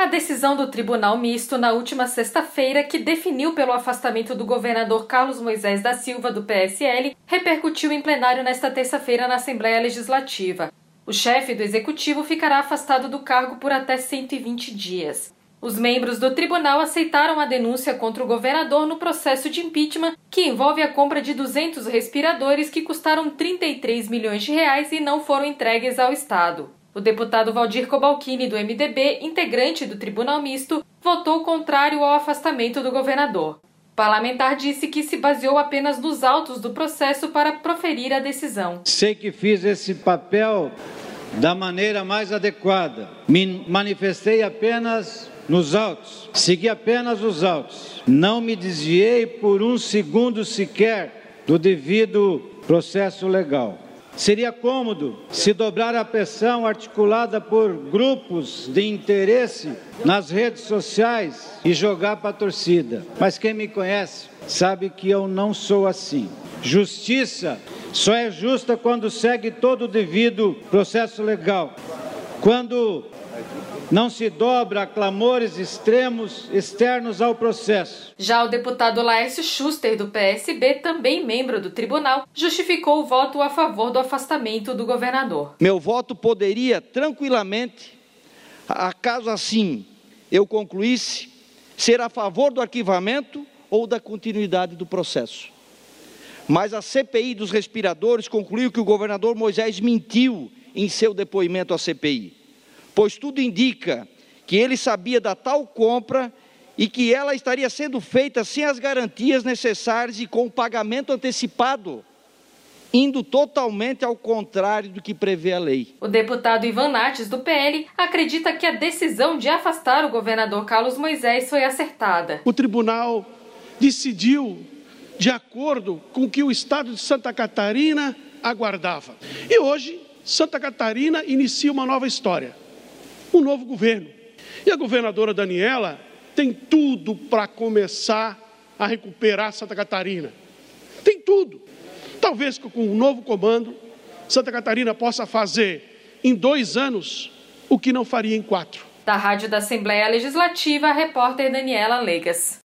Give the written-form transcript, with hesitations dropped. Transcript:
A decisão do Tribunal Misto na última sexta-feira, que definiu pelo afastamento do governador Carlos Moisés da Silva, do PSL, repercutiu em plenário nesta terça-feira na Assembleia Legislativa. O chefe do Executivo ficará afastado do cargo por até 120 dias. Os membros do tribunal aceitaram a denúncia contra o governador no processo de impeachment, que envolve a compra de 200 respiradores que custaram 33 milhões de reais e não foram entregues ao Estado. O deputado Valdir Cobalcini, do MDB, integrante do Tribunal Misto, votou contrário ao afastamento do governador. O parlamentar disse que se baseou apenas nos autos do processo para proferir a decisão. Sei que fiz esse papel da maneira mais adequada. Me manifestei apenas nos autos, segui apenas os autos. Não me desviei por um segundo sequer do devido processo legal. Seria cômodo se dobrar a pressão articulada por grupos de interesse nas redes sociais e jogar para a torcida. Mas quem me conhece sabe que eu não sou assim. Justiça só é justa quando segue todo o devido processo legal. Quando não se dobra a clamores externos ao processo. Já o deputado Laércio Schuster, do PSB, também membro do tribunal, justificou o voto a favor do afastamento do governador. Meu voto poderia tranquilamente, caso assim eu concluísse, ser a favor do arquivamento ou da continuidade do processo. Mas a CPI dos respiradores concluiu que o governador Moisés mentiu em seu depoimento à CPI. Pois tudo indica que ele sabia da tal compra e que ela estaria sendo feita sem as garantias necessárias e com o pagamento antecipado, indo totalmente ao contrário do que prevê a lei. O deputado Ivan Nates, do PL, acredita que a decisão de afastar o governador Carlos Moisés foi acertada. O tribunal decidiu de acordo com o que o Estado de Santa Catarina aguardava. E hoje, Santa Catarina inicia uma nova história. Um novo governo. E a governadora Daniela tem tudo para começar a recuperar Santa Catarina. Tem tudo. Talvez com um novo comando, Santa Catarina possa fazer em 2 anos o que não faria em 4. Da Rádio da Assembleia Legislativa, a repórter Daniela Legas.